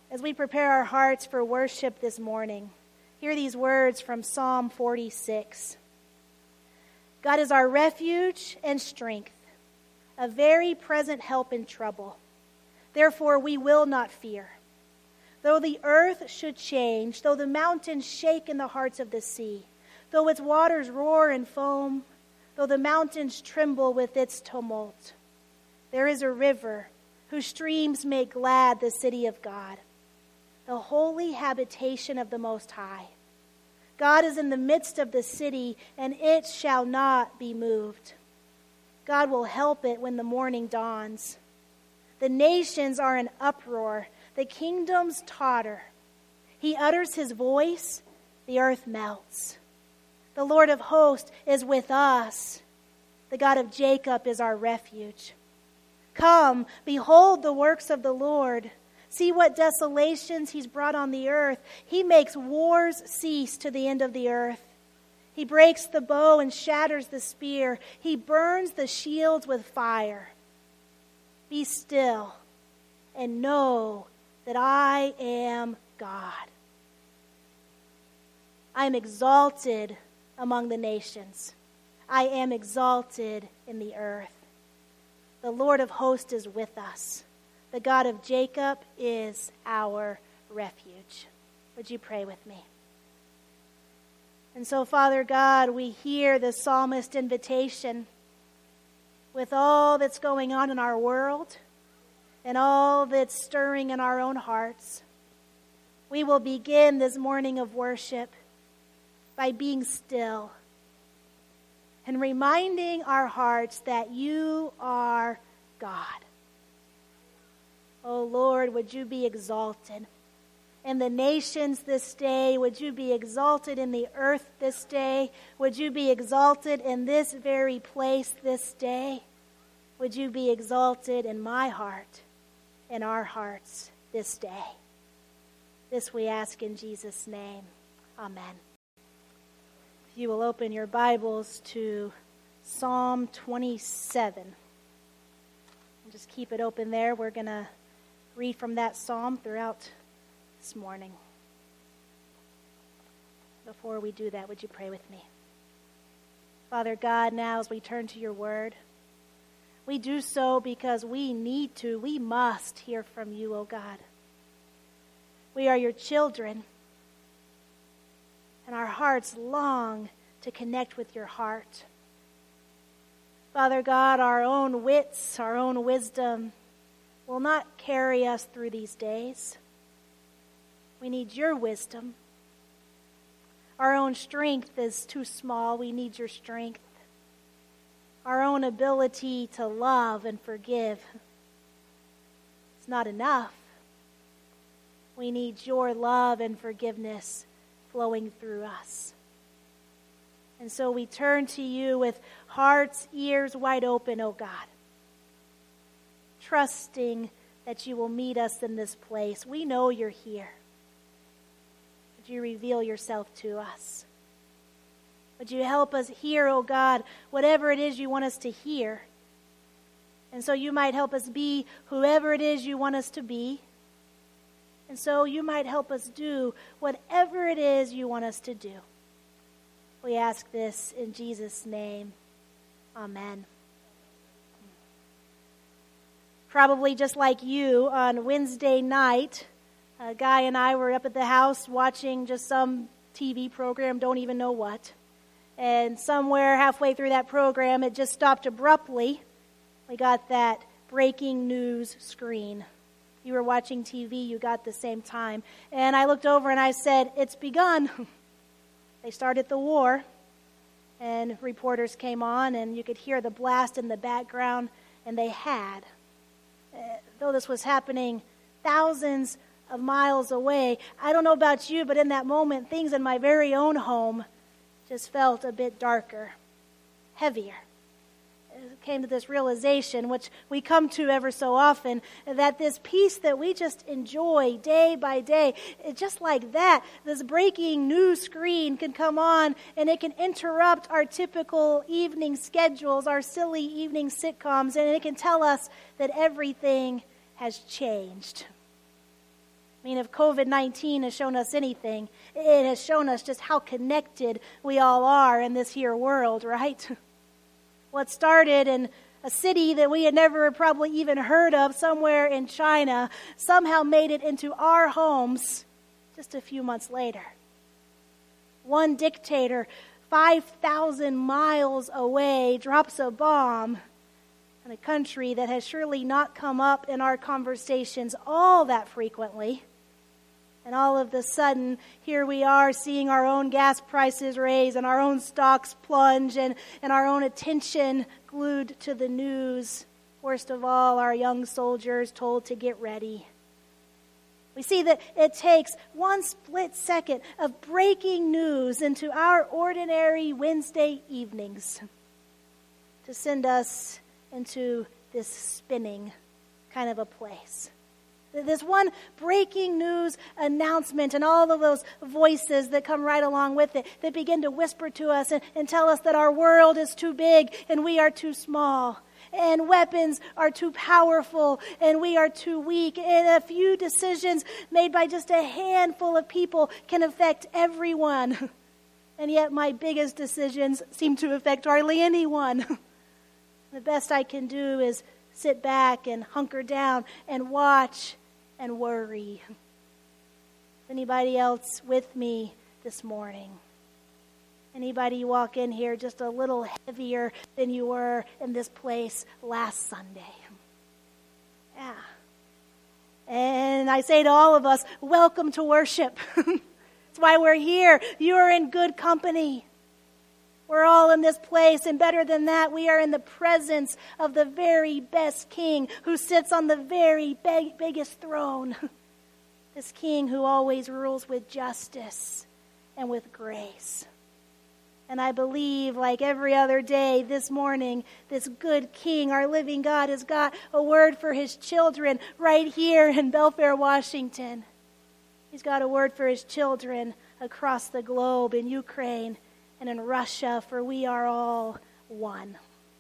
As we prepare our hearts for worship this morning, hear these words from Psalm 46. God is our refuge and strength, a very present help in trouble. Therefore we will not fear. Though the earth should change, though the mountains shake in the hearts of the sea, though its waters roar and foam, though the mountains tremble with its tumult, there is a river whose streams make glad the city of God, the holy habitation of the Most High. God is in the midst of the city, and it shall not be moved. God will help it when the morning dawns. The nations are in uproar. The kingdoms totter. He utters his voice. The earth melts. The Lord of hosts is with us. The God of Jacob is our refuge. Come, behold the works of the Lord. See what desolations he's brought on the earth. He makes wars cease to the end of the earth. He breaks the bow and shatters the spear. He burns the shields with fire. Be still and know that I am God. I am exalted among the nations. I am exalted in the earth. The Lord of hosts is with us. The God of Jacob is our refuge. Would you pray with me? And so, Father God, we hear the psalmist's invitation with all that's going on in our world and all that's stirring in our own hearts. We will begin this morning of worship by being still and reminding our hearts that you are God. Oh Lord, would you be exalted in the nations this day? Would you be exalted in the earth this day? Would you be exalted in this very place this day? Would you be exalted in my heart, in our hearts this day? This we ask in Jesus' name. Amen. If you will open your Bibles to Psalm 27. And just keep it open there. We're going to read from that psalm throughout this morning. Before we do that, would you pray with me? Father God, now as we turn to your word, we do so because we need to, we must hear from you, O God. We are your children, and our hearts long to connect with your heart. Father God, our own wits, our own wisdom will not carry us through these days. We need your wisdom. Our own strength is too small. We need your strength. Our own ability to love and forgive is not enough. We need your love and forgiveness flowing through us. And so we turn to you with hearts, ears wide open, O God, trusting that you will meet us in this place. We know you're here. Would you reveal yourself to us? Would you help us hear, O God, whatever it is you want us to hear? And so you might help us be whoever it is you want us to be. And so you might help us do whatever it is you want us to do. We ask this in Jesus' name. Amen. Probably just like you, on Wednesday night, a guy and I were up at the house watching just some TV program, don't even know what. And somewhere halfway through that program, it just stopped abruptly. We got that breaking news screen. You were watching TV, you got the same time. And I looked over and I said, "It's begun." They started the war. And reporters came on and you could hear the blast in the background. And they had. Though this was happening thousands of miles away, I don't know about you, but in that moment, things in my very own home just felt a bit darker, heavier. It came to this realization, which we come to ever so often, that this peace that we just enjoy day by day, just like that, this breaking news screen can come on and it can interrupt our typical evening schedules, our silly evening sitcoms, and it can tell us that everything has changed. mean, if COVID-19 has shown us anything, it has shown us just how connected we all are in this here world, right? What started in a city that we had never probably even heard of somewhere in China somehow made it into our homes just a few months later. One dictator 5,000 miles away drops a bomb in a country that has surely not come up in our conversations all that frequently. And all of a sudden, here we are seeing our own gas prices raise and our own stocks plunge and our own attention glued to the news. Worst of all, our young soldiers told to get ready. We see that it takes one split second of breaking news into our ordinary Wednesday evenings to send us into this spinning kind of a place. This one breaking news announcement and all of those voices that come right along with it that begin to whisper to us and tell us that our world is too big and we are too small. And weapons are too powerful and we are too weak. And a few decisions made by just a handful of people can affect everyone. And yet my biggest decisions seem to affect hardly anyone. The best I can do is sit back and hunker down and watch and worry. Anybody else with me this morning? Anybody walk in here just a little heavier than you were in this place last Sunday? Yeah. And I say to all of us, welcome to worship. That's why we're here. You are in good company. We're all in this place, and better than that, we are in the presence of the very best King who sits on the very biggest throne. This King who always rules with justice and with grace. And I believe, like every other day, this morning, this good King, our living God, has got a word for his children right here in Belfair, Washington. He's got a word for his children across the globe, in Ukraine and in Russia, for we are all one.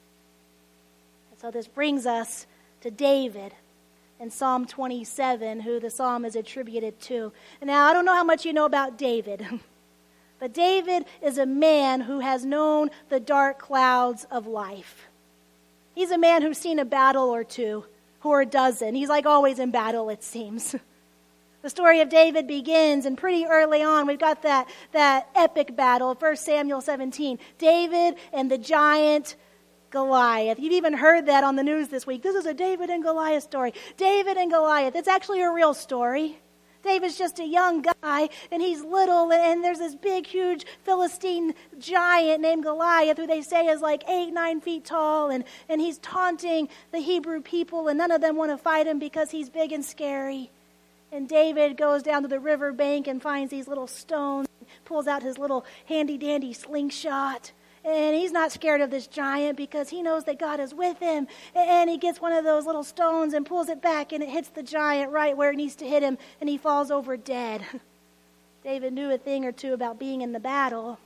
And so this brings us to David in Psalm 27, who the psalm is attributed to. And now, I don't know how much you know about David, but David is a man who has known the dark clouds of life. He's a man who's seen a battle or two, or a dozen. He's like always in battle, it seems. The story of David begins, and pretty early on, we've got that epic battle, 1 Samuel 17. David and the giant Goliath. You've even heard that on the news this week. This is a David and Goliath story. David and Goliath. It's actually a real story. David's just a young guy, and he's little, and there's this big, huge Philistine giant named Goliath, who they say is like 8-9 feet tall, and he's taunting the Hebrew people, and none of them want to fight him because he's big and scary. And David goes down to the river bank and finds these little stones, pulls out his little handy-dandy slingshot. And he's not scared of this giant because he knows that God is with him. And he gets one of those little stones and pulls it back, and it hits the giant right where it needs to hit him, and he falls over dead. David knew a thing or two about being in the battle.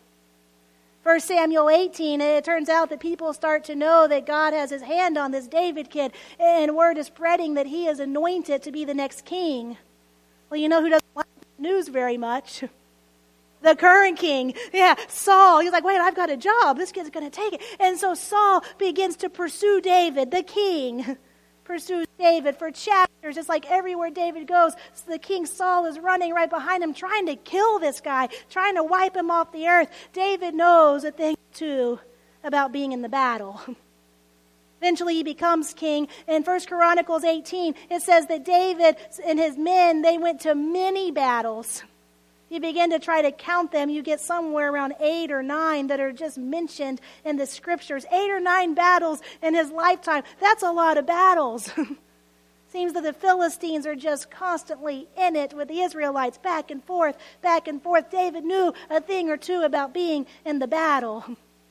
1 Samuel 18, it turns out that people start to know that God has his hand on this David kid, and word is spreading that he is anointed to be the next king. Well, you know who doesn't like news very much? The current king. Yeah, Saul. He's like, wait, I've got a job. This kid's going to take it. And so Saul begins to pursue David, the king. Pursues David for chapters. It's like everywhere David goes, so the king Saul is running right behind him, trying to kill this guy, trying to wipe him off the earth. David knows a thing or two about being in the battle. Eventually he becomes king. In 1 Chronicles 18, it says that David and his men, they went to many battles. You begin to try to count them, you get somewhere around 8 or 9 that are just mentioned in the scriptures. 8 or 9 battles in his lifetime. That's a lot of battles. Seems that the Philistines are just constantly in it with the Israelites, back and forth, back and forth. David knew a thing or two about being in the battle.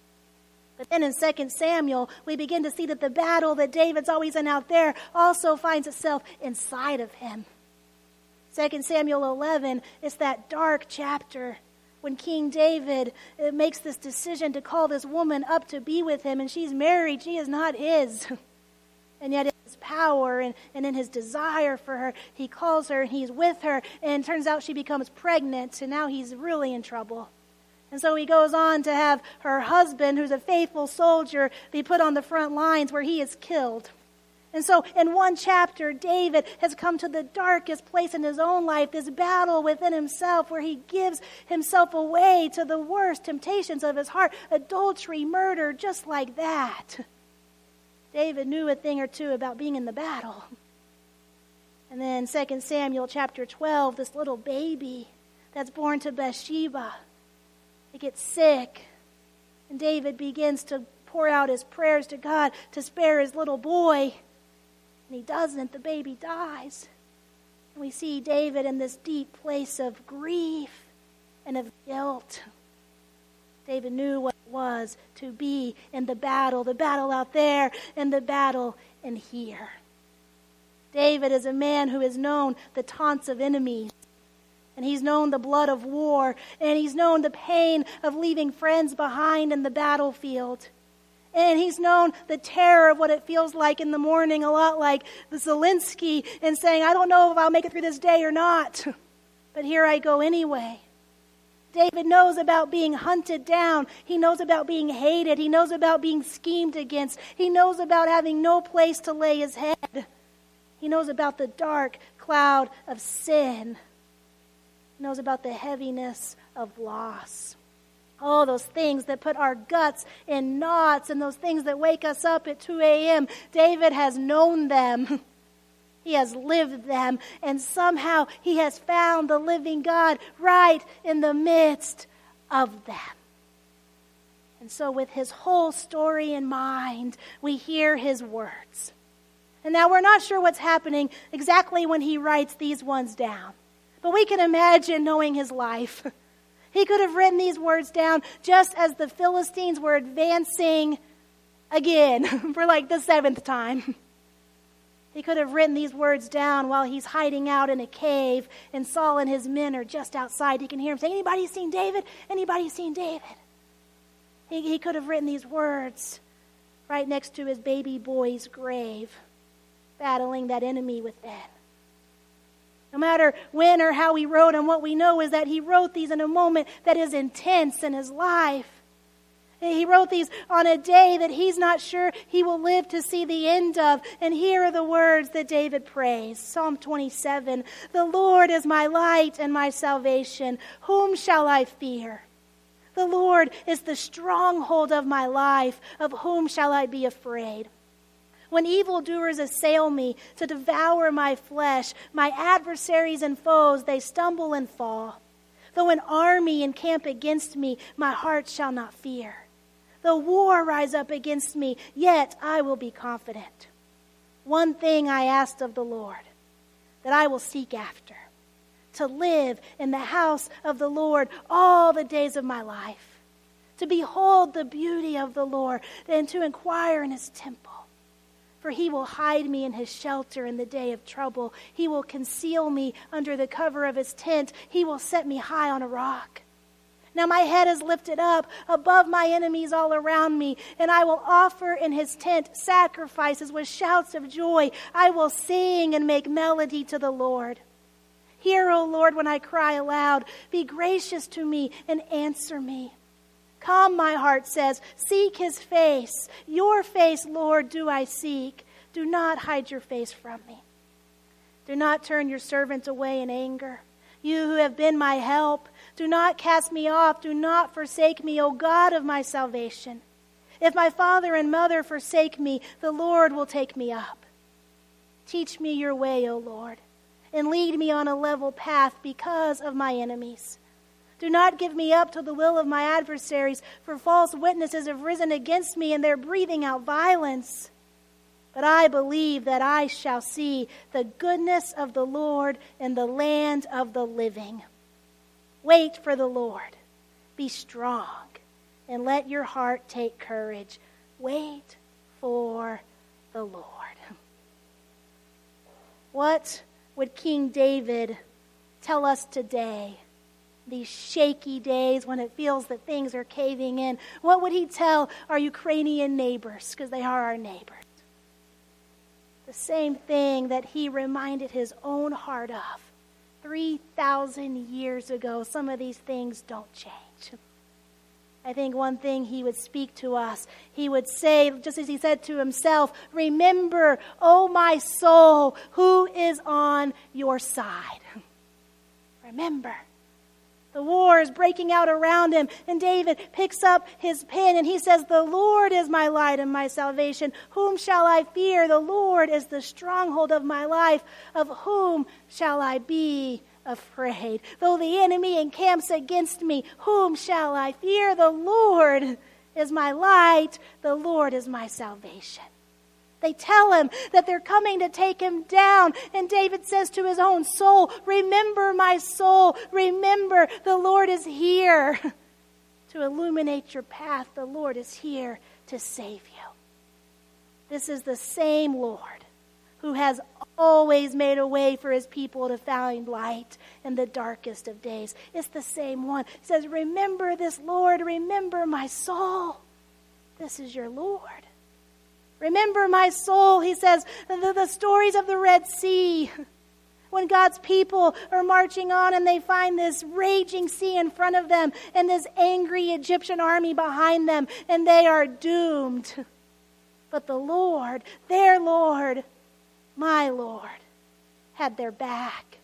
But then in 2 Samuel, we begin to see that the battle that David's always in out there also finds itself inside of him. 2 Samuel 11 is that dark chapter when King David makes this decision to call this woman up to be with him, and she's married. She is not his. And yet in this power and in his desire for her, he calls her and he's with her, and it turns out she becomes pregnant, and now he's really in trouble. And so he goes on to have her husband, who's a faithful soldier, be put on the front lines where he is killed. And so in one chapter, David has come to the darkest place in his own life, this battle within himself where he gives himself away to the worst temptations of his heart, adultery, murder, just like that. David knew a thing or two about being in the battle. And then 2 Samuel chapter 12, this little baby that's born to Bathsheba, it gets sick. And David begins to pour out his prayers to God to spare his little boy. And he doesn't. The baby dies. And we see David in this deep place of grief and of guilt. David knew what it was to be in the battle out there and the battle in here. David is a man who has known the taunts of enemies. And he's known the blood of war. And he's known the pain of leaving friends behind in the battlefield. And he's known the terror of what it feels like in the morning, a lot like Zelensky, and saying, I don't know if I'll make it through this day or not, but here I go anyway. David knows about being hunted down. He knows about being hated. He knows about being schemed against. He knows about having no place to lay his head. He knows about the dark cloud of sin. He knows about the heaviness of loss. Oh, those things that put our guts in knots and those things that wake us up at 2 a.m. David has known them. He has lived them. And somehow he has found the living God right in the midst of them. And so with his whole story in mind, we hear his words. And now we're not sure what's happening exactly when he writes these ones down. But we can imagine knowing his life. He could have written these words down just as the Philistines were advancing again for like the 7th time. He could have written these words down while he's hiding out in a cave and Saul and his men are just outside. He can hear him saying, anybody seen David? Anybody seen David? He could have written these words right next to his baby boy's grave, battling that enemy within. No matter when or how he wrote them, what we know is that he wrote these in a moment that is intense in his life. He wrote these on a day that he's not sure he will live to see the end of. And here are the words that David prays. Psalm 27, the Lord is my light and my salvation. Whom shall I fear? The Lord is the stronghold of my life. Of whom shall I be afraid? When evildoers assail me to devour my flesh, my adversaries and foes, they stumble and fall. Though an army encamp against me, my heart shall not fear. Though war rise up against me, yet I will be confident. One thing I asked of the Lord, that I will seek after, to live in the house of the Lord all the days of my life, to behold the beauty of the Lord, and to inquire in his temple. For he will hide me in his shelter in the day of trouble. He will conceal me under the cover of his tent. He will set me high on a rock. Now my head is lifted up above my enemies all around me, and I will offer in his tent sacrifices with shouts of joy. I will sing and make melody to the Lord. Hear, O Lord, when I cry aloud. Be gracious to me and answer me. Come, my heart says, seek his face. Your face, Lord, do I seek. Do not hide your face from me. Do not turn your servant away in anger. You who have been my help, do not cast me off. Do not forsake me, O God of my salvation. If my father and mother forsake me, the Lord will take me up. Teach me your way, O Lord, and lead me on a level path because of my enemies. Do not give me up to the will of my adversaries, for false witnesses have risen against me, and they're breathing out violence. But I believe that I shall see the goodness of the Lord in the land of the living. Wait for the Lord. Be strong, and let your heart take courage. Wait for the Lord. What would King David tell us today? These shaky days when it feels that things are caving in. What would he tell our Ukrainian neighbors? Because they are our neighbors. The The same thing that he reminded his own heart of 3,000 years ago. Some of these things don't change. I think one thing he would speak to us, he would say, just as he said to himself, remember, O my soul, who is on your side. Remember. The war is breaking out around him, and David picks up his pen and he says, the Lord is my light and my salvation. Whom shall I fear? The Lord is the stronghold of my life. Of whom shall I be afraid? Though the enemy encamps against me, whom shall I fear? The Lord is my light. The Lord is my salvation. They tell him that they're coming to take him down. And David says to his own soul, remember my soul. Remember the Lord is here to illuminate your path. The Lord is here to save you. This is the same Lord who has always made a way for his people to find light in the darkest of days. It's the same one. He says, remember this, Lord. Remember my soul. This is your Lord. Remember my soul, he says, the stories of the Red Sea. When God's people are marching on and they find this raging sea in front of them and this angry Egyptian army behind them, and they are doomed. But the Lord, their Lord, my Lord, had their back,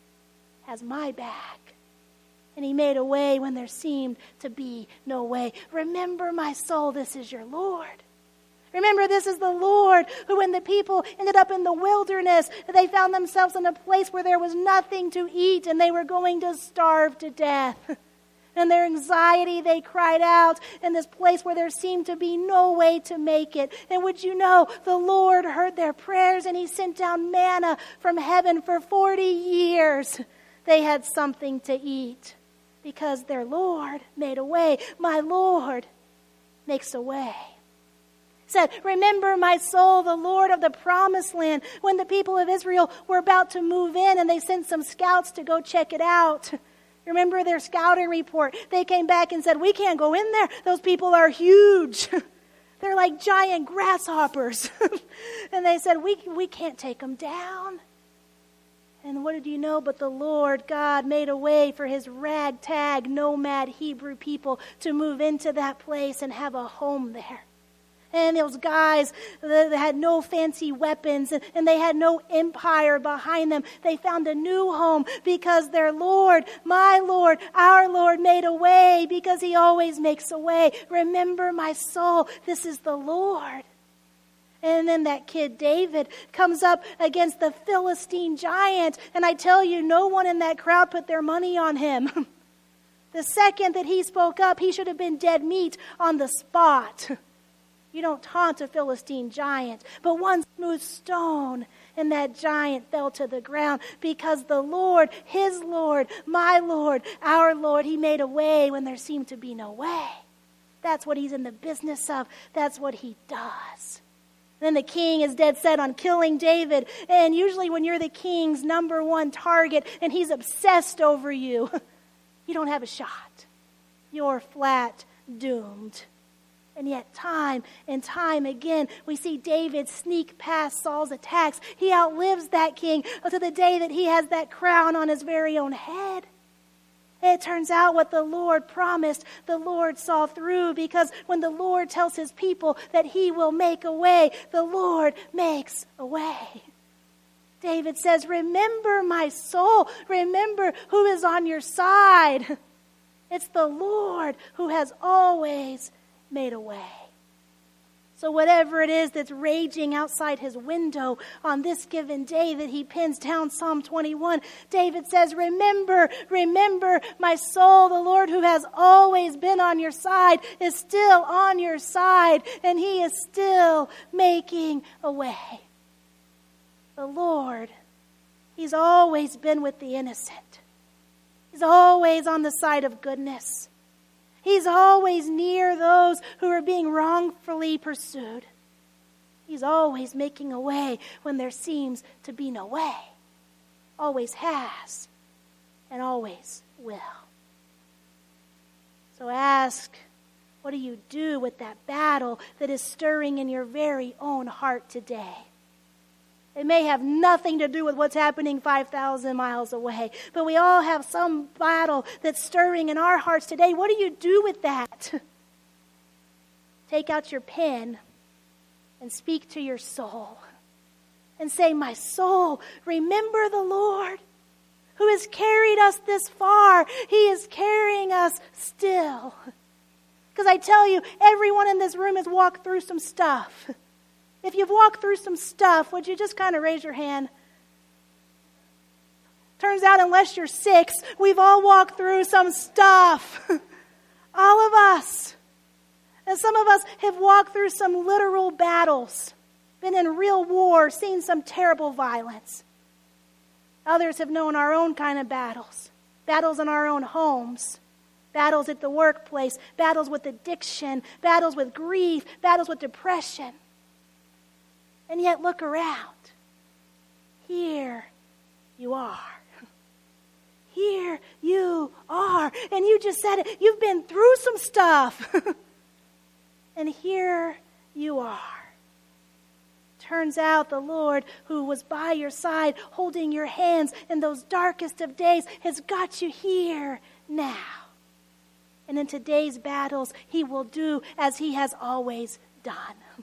has my back. And he made a way when there seemed to be no way. Remember my soul, this is your Lord. Remember, this is the Lord who, when the people ended up in the wilderness, they found themselves in a place where there was nothing to eat and they were going to starve to death. In their anxiety, they cried out in this place where there seemed to be no way to make it. And would you know, the Lord heard their prayers and he sent down manna from heaven for 40 years. They had something to eat because their Lord made a way. My Lord makes a way. Said, remember my soul, the Lord of the promised land. When the people of Israel were about to move in and they sent some scouts to go check it out. Remember their scouting report. They came back and said, we can't go in there. Those people are huge. They're like giant grasshoppers. And they said, we can't take them down. And what did you know? But the Lord God made a way for his ragtag nomad Hebrew people to move into that place and have a home there. And those guys that had no fancy weapons and they had no empire behind them, they found a new home because their Lord, my Lord, our Lord made a way because he always makes a way. Remember my soul, this is the Lord. And then that kid David comes up against the Philistine giant, and I tell you, no one in that crowd put their money on him. The second that he spoke up, he should have been dead meat on the spot. You don't taunt a Philistine giant, but one smooth stone, and that giant fell to the ground because the Lord, his Lord, my Lord, our Lord, he made a way when there seemed to be no way. That's what he's in the business of. That's what he does. Then the king is dead set on killing David, and usually when you're the king's number one target and he's obsessed over you, you don't have a shot. You're flat doomed. And yet time and time again, we see David sneak past Saul's attacks. He outlives that king to the day that he has that crown on his very own head. It turns out what the Lord promised, the Lord saw through, because when the Lord tells his people that he will make a way, the Lord makes a way. David says, remember my soul. Remember who is on your side. It's the Lord who has always made a way. So whatever it is that's raging outside his window on this given day that he pins down Psalm 21, David says, remember my soul, the Lord who has always been on your side is still on your side, and he is still making a way. The Lord, he's always been with the innocent. He's always on the side of goodness. He's always near those who are being wrongfully pursued. He's always making a way when there seems to be no way. Always has and always will. So ask, what do you do with that battle that is stirring in your very own heart today? It may have nothing to do with what's happening 5,000 miles away, but we all have some battle that's stirring in our hearts today. What do you do with that? Take out your pen and speak to your soul and say, my soul, remember the Lord who has carried us this far. He is carrying us still. Because I tell you, everyone in this room has walked through some stuff. If you've walked through some stuff, would you just kind of raise your hand? Turns out, unless you're 6, we've all walked through some stuff. All of us. And some of us have walked through some literal battles, been in real war, seen some terrible violence. Others have known our own kind of battles. Battles in our own homes. Battles at the workplace. Battles with addiction. Battles with grief. Battles with depression. And yet look around. Here you are. Here you are. And you just said it. You've been through some stuff. And here you are. Turns out the Lord who was by your side, holding your hands in those darkest of days, has got you here now. And in today's battles, he will do as he has always done.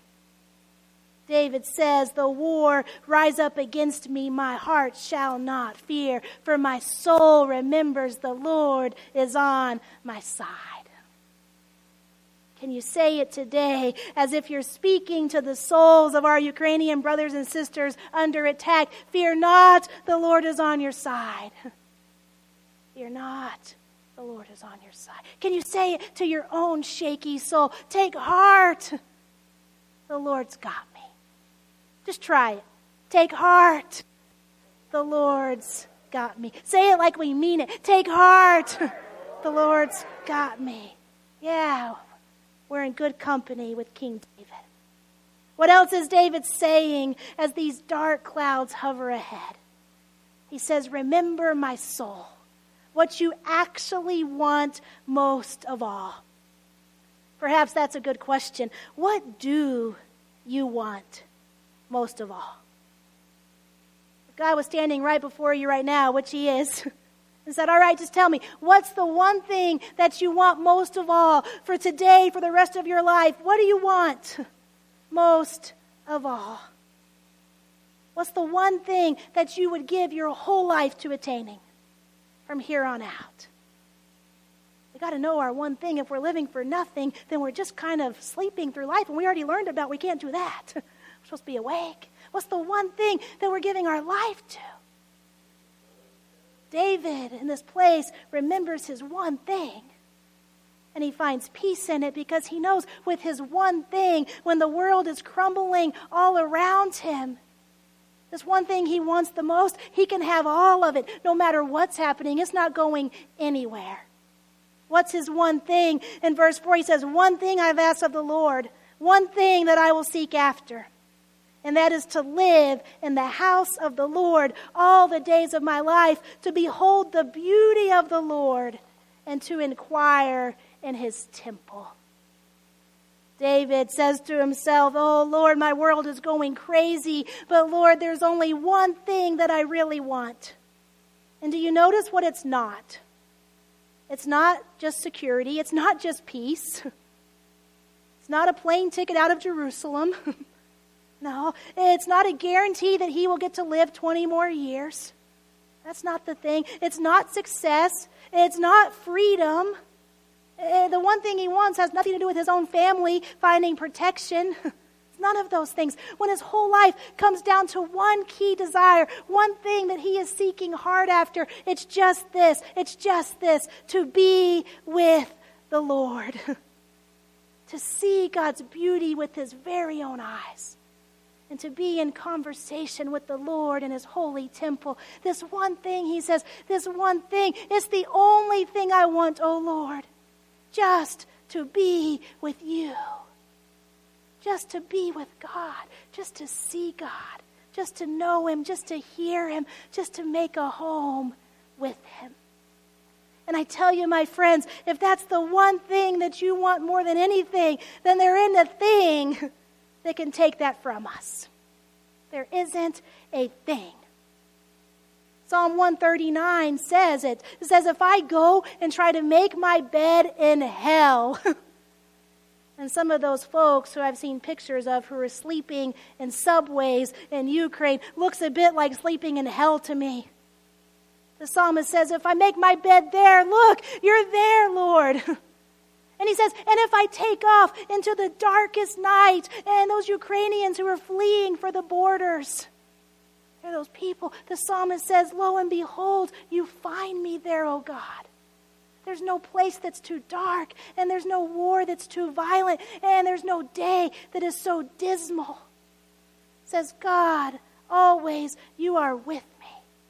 David says, "The war rise up against me, my heart shall not fear, for my soul remembers the Lord is on my side." Can you say it today as if you're speaking to the souls of our Ukrainian brothers and sisters under attack? Fear not, the Lord is on your side. Fear not, the Lord is on your side. Can you say it to your own shaky soul? Take heart, the Lord's got me. Just try it. Take heart, the Lord's got me. Say it like we mean it. Take heart, the Lord's got me. Yeah. We're in good company with King David. What else is David saying as these dark clouds hover ahead? He says, remember my soul, what you actually want most of all. Perhaps that's a good question. What do you want most of all? If God was standing right before you right now, which he is, and said, all right, just tell me, what's the one thing that you want most of all for today, for the rest of your life? What do you want most of all? What's the one thing that you would give your whole life to attaining from here on out? We got to know our one thing. If we're living for nothing, then we're just kind of sleeping through life, and we already learned about we can't do that. We're supposed to be awake. What's the one thing that we're giving our life to? David, in this place, remembers his one thing. And he finds peace in it because he knows with his one thing, when the world is crumbling all around him, this one thing he wants the most, he can have all of it, no matter what's happening. It's not going anywhere. What's his one thing? In verse 4, he says, one thing I've asked of the Lord, one thing that I will seek after. And that is to live in the house of the Lord all the days of my life, to behold the beauty of the Lord, and to inquire in his temple. David says to himself, oh Lord, my world is going crazy, but Lord, there's only one thing that I really want. And do you notice what it's not? It's not just security. It's not just peace. It's not a plane ticket out of Jerusalem. No, it's not a guarantee that he will get to live 20 more years. That's not the thing. It's not success. It's not freedom. The one thing he wants has nothing to do with his own family finding protection. It's none of those things. When his whole life comes down to one key desire, one thing that he is seeking hard after, it's just this. It's just this. To be with the Lord. To see God's beauty with his very own eyes. And to be in conversation with the Lord in his holy temple. This one thing, he says, this one thing, it's the only thing I want, oh Lord. Just to be with you. Just to be with God. Just to see God. Just to know him. Just to hear him. Just to make a home with him. And I tell you, my friends, if that's the one thing that you want more than anything, then there isn't a thing that can take that from us. There isn't a thing. Psalm 139 says it. It says, if I go and try to make my bed in hell, and some of those folks who I've seen pictures of who are sleeping in subways in Ukraine looks a bit like sleeping in hell to me. The psalmist says, if I make my bed there, look, you're there, Lord. And he says, and if I take off into the darkest night, and those Ukrainians who are fleeing for the borders, they're those people, the psalmist says, lo and behold, you find me there, O God. There's no place that's too dark, and there's no war that's too violent, and there's no day that is so dismal. It says, God, always you are with me.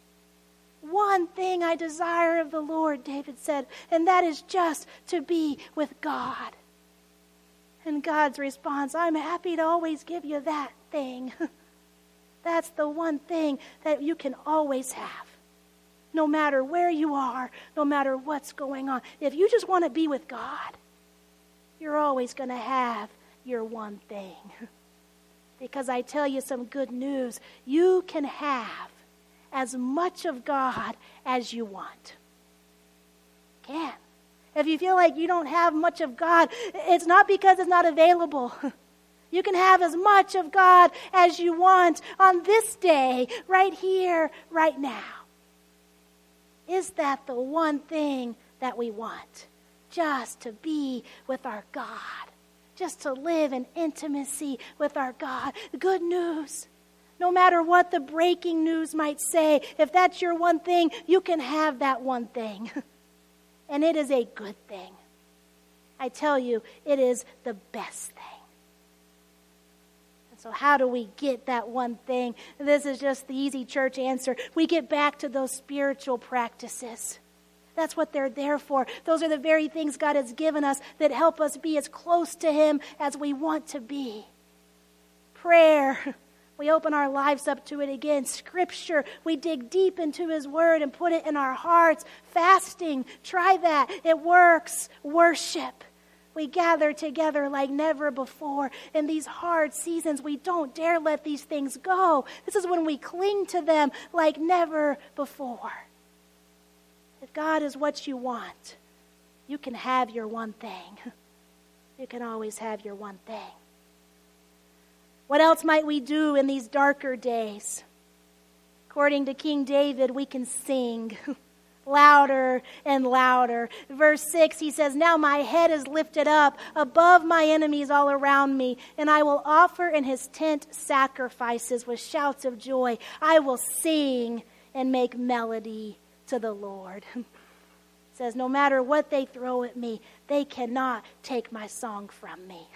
One thing I desire of the Lord, David said, and that is just to be with God. And God's response, I'm happy to always give you that thing. That's the one thing that you can always have. No matter where you are, no matter what's going on. If you just want to be with God, you're always going to have your one thing. Because I tell you some good news. You can have as much of God as you want. Can. If you feel like you don't have much of God, it's not because it's not available. You can have as much of God as you want on this day, right here, right now. Is that the one thing that we want? Just to be with our God. Just to live in intimacy with our God. Good news. No matter what the breaking news might say, if that's your one thing, you can have that one thing. And it is a good thing. I tell you, it is the best thing. And so how do we get that one thing? This is just the easy church answer. We get back to those spiritual practices. That's what they're there for. Those are the very things God has given us that help us be as close to Him as we want to be. Prayer. We open our lives up to it again. Scripture, we dig deep into His Word and put it in our hearts. Fasting, try that. It works. Worship. We gather together like never before. In these hard seasons, we don't dare let these things go. This is when we cling to them like never before. If God is what you want, you can have your one thing. You can always have your one thing. What else might we do in these darker days? According to King David, we can sing louder and louder. Verse 6, he says, now my head is lifted up above my enemies all around me, and I will offer in His tent sacrifices with shouts of joy. I will sing and make melody to the Lord. It says, no matter what they throw at me, they cannot take my song from me.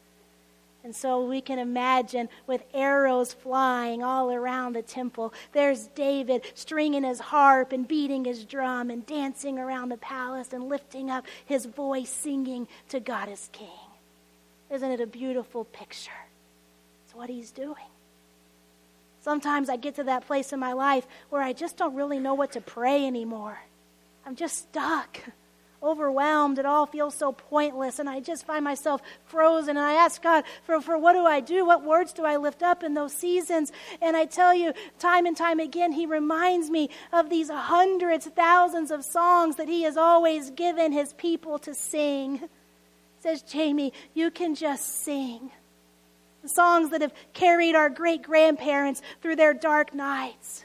And so we can imagine with arrows flying all around the temple, there's David stringing his harp and beating his drum and dancing around the palace and lifting up his voice, singing to God as King. Isn't it a beautiful picture? It's what He's doing. Sometimes I get to that place in my life where I just don't really know what to pray anymore. I'm just stuck. Overwhelmed, it all feels so pointless, and I just find myself frozen, and I ask God for what do I do? What words do I lift up in those seasons? And I tell you, time and time again, He reminds me of these hundreds, thousands of songs that He has always given His people to sing. He says, Jamie, you can just sing. The songs that have carried our great-grandparents through their dark nights.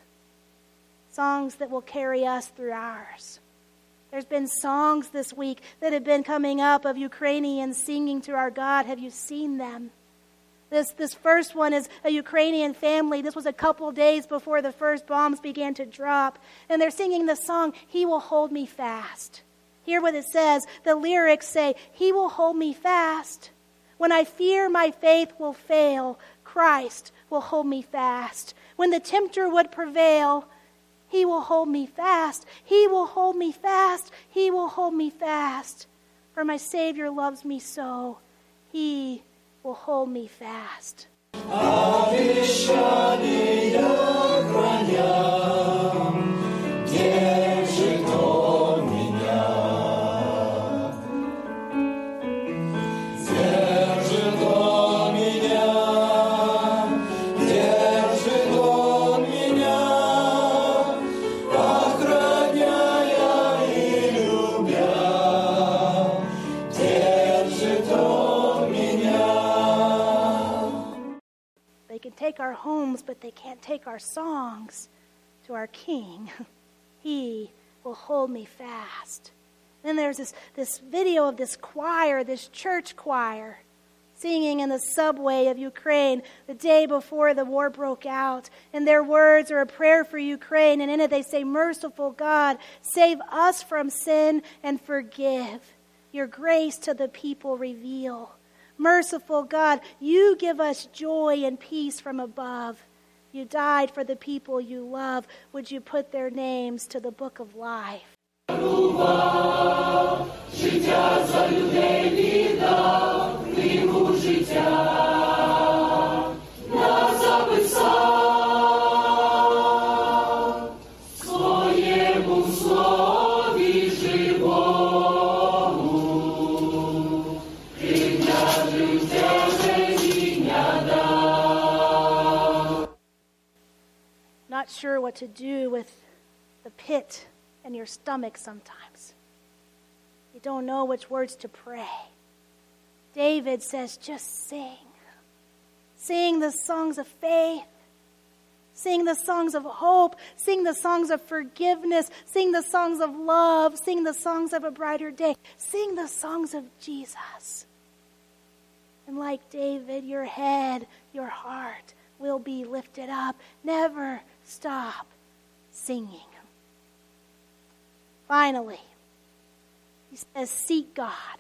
Songs that will carry us through ours. There's been songs this week that have been coming up of Ukrainians singing to our God. Have you seen them? This first one is a Ukrainian family. This was a couple days before the first bombs began to drop. And they're singing the song, He Will Hold Me Fast. Hear what it says. The lyrics say, He will hold me fast. When I fear my faith will fail, Christ will hold me fast. When the tempter would prevail, He will hold me fast. He will hold me fast. He will hold me fast. For my Savior loves me so. He will hold me fast. take our homes, but they can't take our songs to our King. He will hold me fast. Then there's this video of this choir, this church choir, singing in the subway of Ukraine the day before the war broke out. And their words are a prayer for Ukraine. And in it they say, "Merciful God, save us from sin and forgive. Your grace to the people reveal. Merciful God, you give us joy and peace from above. You died for the people you love. Would you put their names to the book of life?" Життя за людей віддав, книгу життя нас записав, своєму слові живому, прийняти тебе ім'я дав. Not sure what to do with the pit in your stomach sometimes. You don't know which words to pray. David says, just sing. Sing the songs of faith. Sing the songs of hope. Sing the songs of forgiveness. Sing the songs of love. Sing the songs of a brighter day. Sing the songs of Jesus. And like David, your head, your heart will be lifted up. Never stop singing. Finally, he says, seek God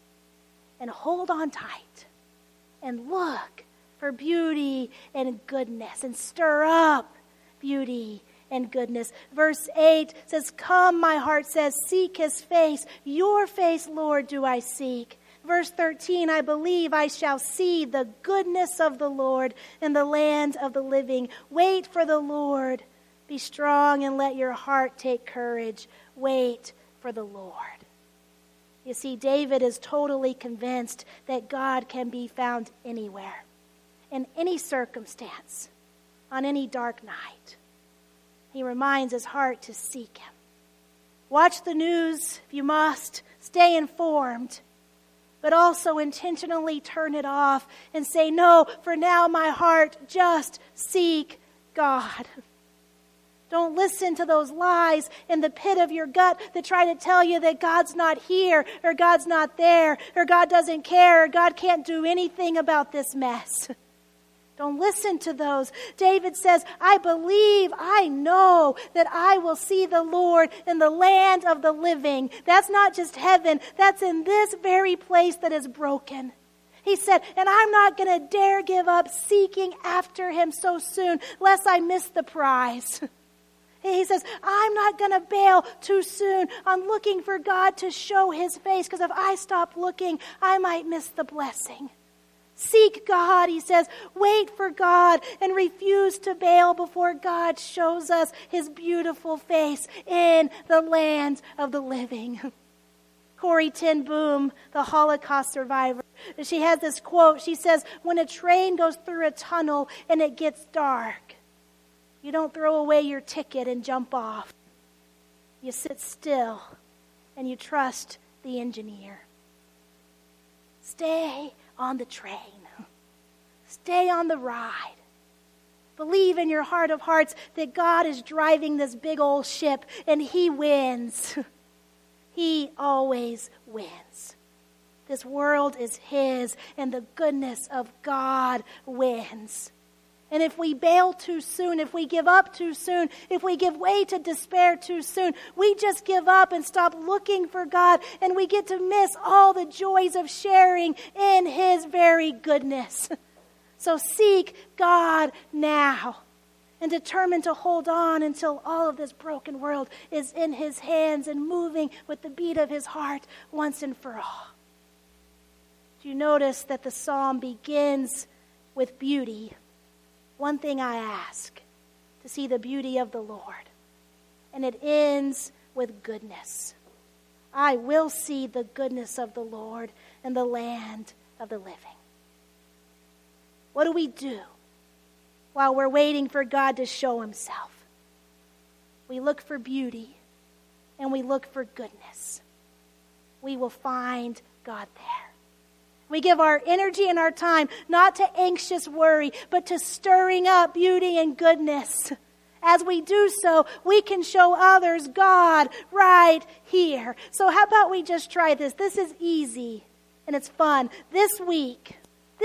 and hold on tight and look for beauty and goodness and stir up beauty and goodness. Verse 8 says, come, my heart says, seek his face. Your face, Lord, do I seek. Verse 13, I believe I shall see the goodness of the Lord in the land of the living. Wait for the Lord. Be strong and let your heart take courage. Wait for the Lord. You see, David is totally convinced that God can be found anywhere, in any circumstance, on any dark night. He reminds his heart to seek him. Watch the news if you must. Stay informed. But also intentionally turn it off and say, no, for now my heart, just seek God. Don't listen to those lies in the pit of your gut that try to tell you that God's not here, or God's not there, or God doesn't care, or God can't do anything about this mess. Don't listen to those. David says, I believe, I know that I will see the Lord in the land of the living. That's not just heaven. That's in this very place that is broken. He said, and I'm not going to dare give up seeking after him so soon, lest I miss the prize. He says, I'm not going to bail too soon on looking for God to show his face, because if I stop looking, I might miss the blessing. Seek God, he says. Wait for God and refuse to bail before God shows us his beautiful face in the land of the living. Corrie ten Boom, the Holocaust survivor, she has this quote. She says, when a train goes through a tunnel and it gets dark, you don't throw away your ticket and jump off. You sit still and you trust the engineer. Stay on the train. Stay on the ride. Believe in your heart of hearts that God is driving this big old ship and he wins. He always wins. This world is his and the goodness of God wins. And if we bail too soon, if we give up too soon, if we give way to despair too soon, we just give up and stop looking for God, and we get to miss all the joys of sharing in his very goodness. So seek God now and determine to hold on until all of this broken world is in his hands and moving with the beat of his heart once and for all. Do you notice that the psalm begins with beauty? One thing I ask, to see the beauty of the Lord. And it ends with goodness. I will see the goodness of the Lord in the land of the living. What do we do while we're waiting for God to show himself? We look for beauty and we look for goodness. We will find God there. We give our energy and our time not to anxious worry, but to stirring up beauty and goodness. As we do so, we can show others God right here. So how about we just try this? This is easy and it's fun. This week,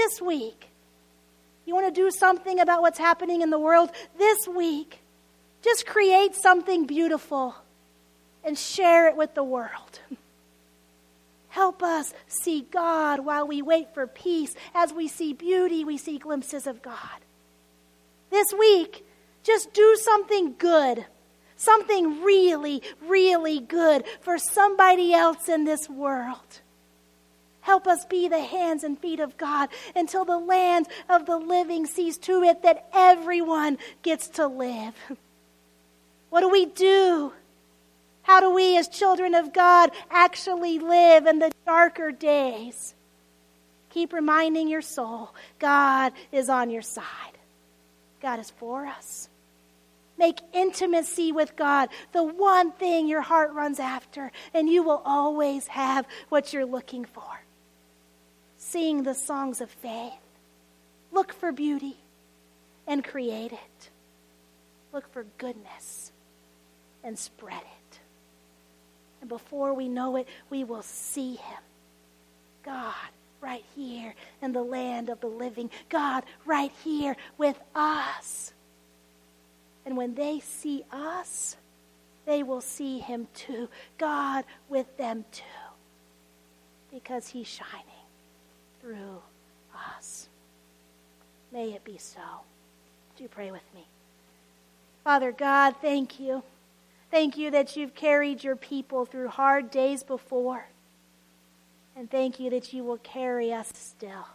you want to do something about what's happening in the world? This week, just create something beautiful and share it with the world. Help us see God while we wait for peace. As we see beauty, we see glimpses of God. This week, just do something good. Something really, really good for somebody else in this world. Help us be the hands and feet of God until the land of the living sees to it that everyone gets to live. What do we do? How do we as children of God actually live in the darker days? Keep reminding your soul, God is on your side. God is for us. Make intimacy with God the one thing your heart runs after, and you will always have what you're looking for. Sing the songs of faith. Look for beauty and create it. Look for goodness and spread it. And before we know it, we will see him. God right here in the land of the living. God right here with us. And when they see us, they will see him too. God with them too. Because he's shining through us. May it be so. Do you pray with me? Father God, thank you. Thank you that you've carried your people through hard days before. And thank you that you will carry us still.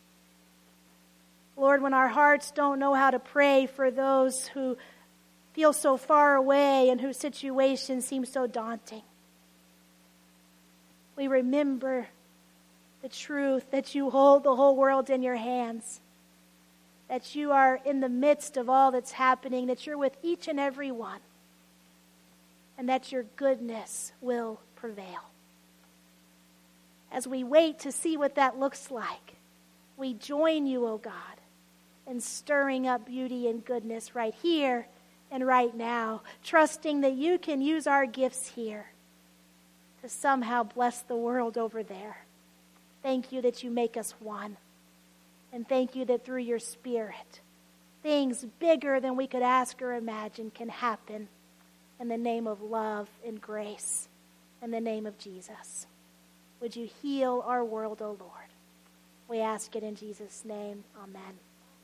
Lord, when our hearts don't know how to pray for those who feel so far away and whose situation seems so daunting, we remember the truth that you hold the whole world in your hands, that you are in the midst of all that's happening, that you're with each and every one, and that your goodness will prevail. As we wait to see what that looks like, we join you, O God, in stirring up beauty and goodness right here and right now, trusting that you can use our gifts here to somehow bless the world over there. Thank you that you make us one. And thank you that through your Spirit, things bigger than we could ask or imagine can happen in the name of love and grace, in the name of Jesus. Would you heal our world, O Lord? We ask it in Jesus' name. Amen.